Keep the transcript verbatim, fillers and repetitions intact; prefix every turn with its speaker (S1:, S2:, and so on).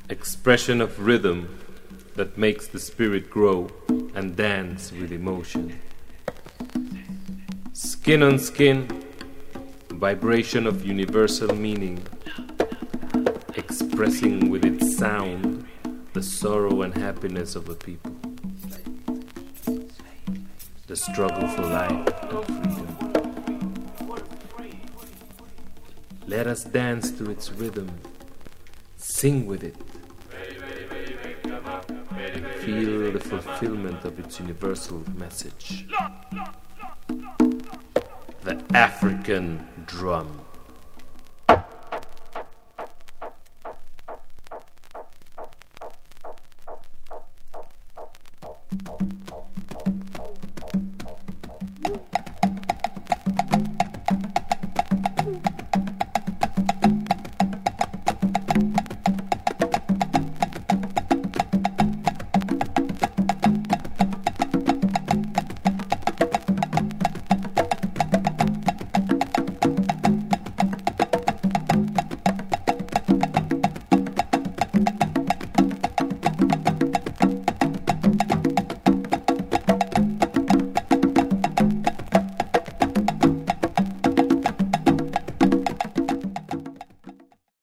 S1: expression of rhythm that makes the spirit grow and dance with emotion. Skin on skin, vibration of universal meaning, expressing with its sound the sorrow and happiness of a people, the struggle for life and freedom. Let us dance to its rhythm, sing with it, feel the fulfillment of its universal message. The African drum.